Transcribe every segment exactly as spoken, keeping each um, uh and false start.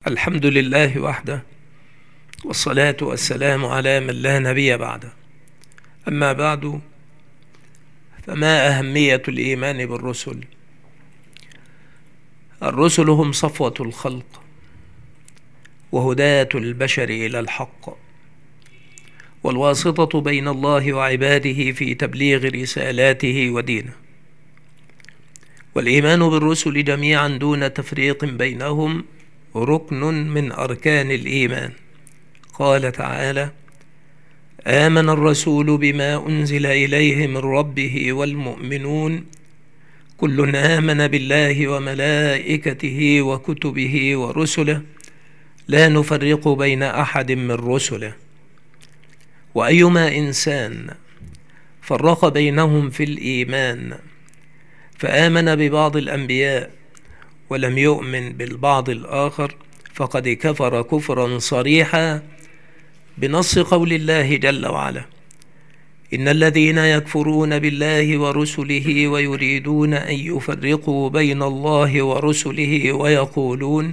الحمد لله وحده، والصلاة والسلام على من لا نبي بعده. أما بعد، فما أهمية الإيمان بالرسل؟ الرسل هم صفوة الخلق وهداة البشر إلى الحق، والواسطة بين الله وعباده في تبليغ رسالاته ودينه. والإيمان بالرسل جميعا دون تفريق بينهم ركن من أركان الإيمان. قال تعالى: آمن الرسول بما أنزل إليه من ربه والمؤمنون كل آمن بالله وملائكته وكتبه ورسله لا نفرق بين أحد من رسله. وأيما إنسان فرق بينهم في الإيمان فآمن ببعض الأنبياء ولم يؤمن بالبعض الآخر فقد كفر كفرا صريحا بنص قول الله جل وعلا: إن الذين يكفرون بالله ورسله ويريدون أن يفرقوا بين الله ورسله ويقولون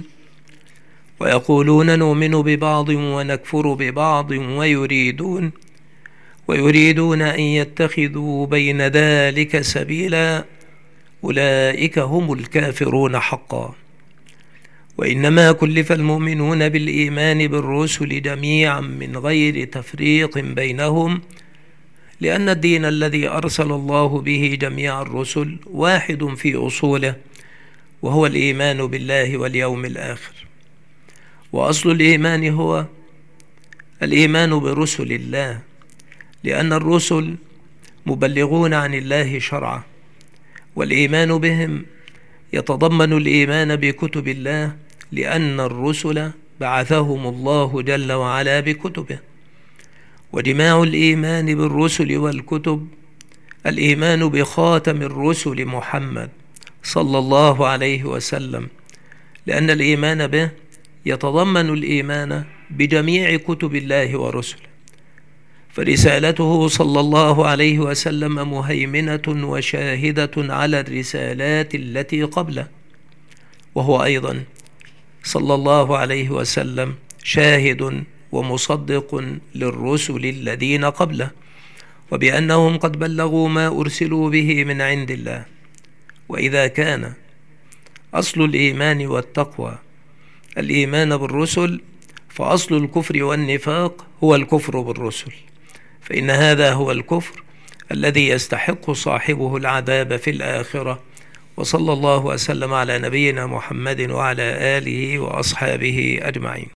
ويقولون نؤمن ببعض ونكفر ببعض ويريدون ويريدون أن يتخذوا بين ذلك سبيلا أولئك هم الكافرون حقا. وإنما كلف المؤمنون بالإيمان بالرسل جميعا من غير تفريق بينهم، لأن الدين الذي أرسل الله به جميع الرسل واحد في أصوله، وهو الإيمان بالله واليوم الآخر. وأصل الإيمان هو الإيمان برسل الله، لأن الرسل مبلغون عن الله شرعه، والإيمان بهم يتضمن الإيمان بكتب الله، لأن الرسل بعثهم الله جل وعلا بكتبه. وجماع الإيمان بالرسل والكتب الإيمان بخاتم الرسل محمد صلى الله عليه وسلم، لأن الإيمان به يتضمن الإيمان بجميع كتب الله ورسله، فرسالته صلى الله عليه وسلم مهيمنة وشاهدة على الرسالات التي قبله، وهو أيضا صلى الله عليه وسلم شاهد ومصدق للرسل الذين قبله، وبأنهم قد بلغوا ما أرسلوا به من عند الله. وإذا كان أصل الإيمان والتقوى الإيمان بالرسل، فأصل الكفر والنفاق هو الكفر بالرسل، فإن هذا هو الكفر الذي يستحق صاحبه العذاب في الآخرة. وصلى الله وسلم على نبينا محمد وعلى آله وأصحابه أجمعين.